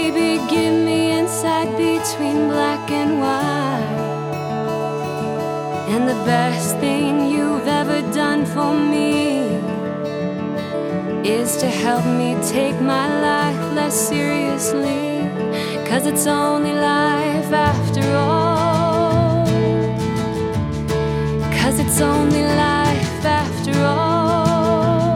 baby, give me insight between black and white. And the best thing you've ever done for me is to help me take my life less seriously. 'Cause it's only life after all. 'Cause it's only life after all.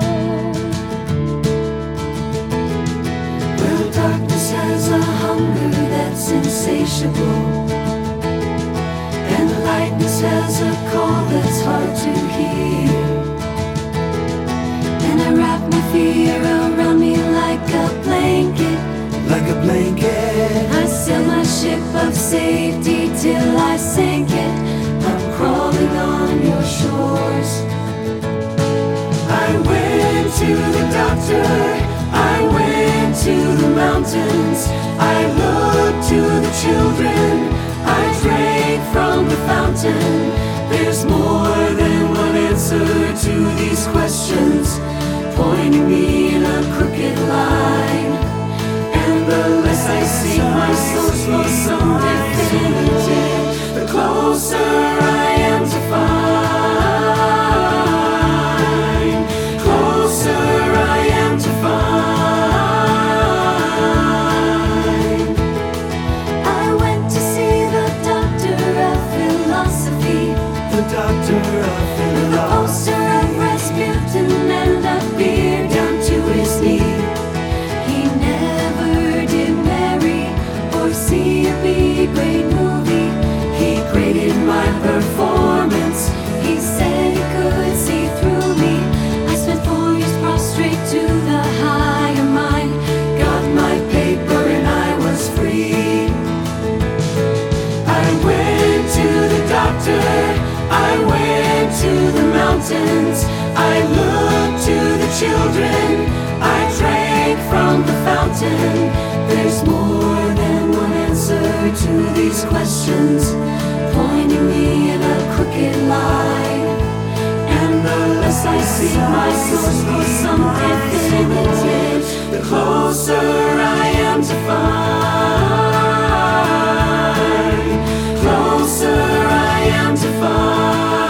Well, darkness has a hunger that's insatiable, and lightness has a call that's hard to hear. And I wrap my fear around me like a blanket. Like a blanket, I sail my ship of safety till I sink it. I'm crawling on your shores. I went to the doctor, I went to the mountains, I looked to the children, I drank from the fountain. There's more than one answer to these questions, pointing me in a crooked line. And the less I seek my source for some definitive, the closer I am to find. Closer I am to find. I went to see the doctor of philosophy, the doctor of a philosophy. poster of Rasputin and a beard down to his knee. He never did marry or see a B-grade movie. He graded my performance. He said he could see through me. I spent 4 years prostrate to the higher mind. Got my paper and I was free. I went to the doctor, I went to the mountains, I looked to the children, I drank from the fountain. There's more than one answer to these questions, pointing me in a crooked line. And the less I seek my source for some definitive, the closer I am to find. Closer I am to find.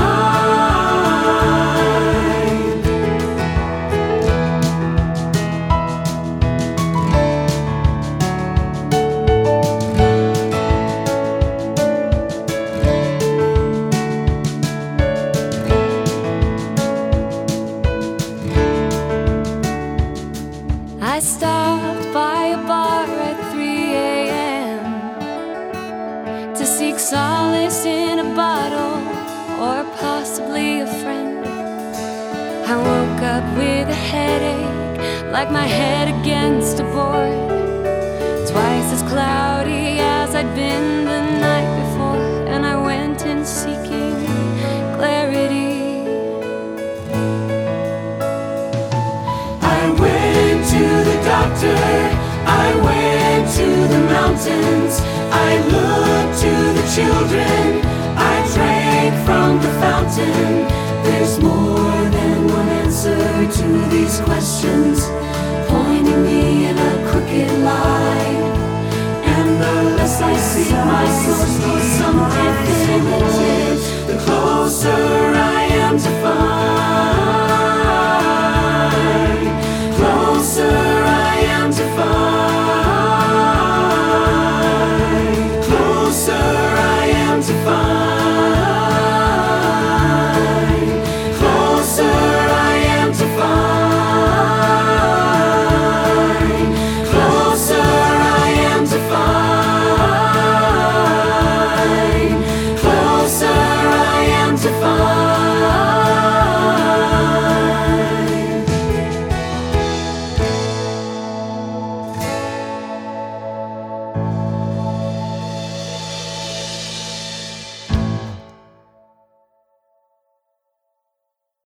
I stopped by a bar at 3 a.m. to seek solace in a bottle or possibly a friend. I woke up with a headache, like my head against a board, twice as cloudy as I'd been the night before. And I went in seeking clarity. I went to the doctor, I went to the mountains, I looked to the children, I drank from the fountain. There's more than one answer to these questions, pointing me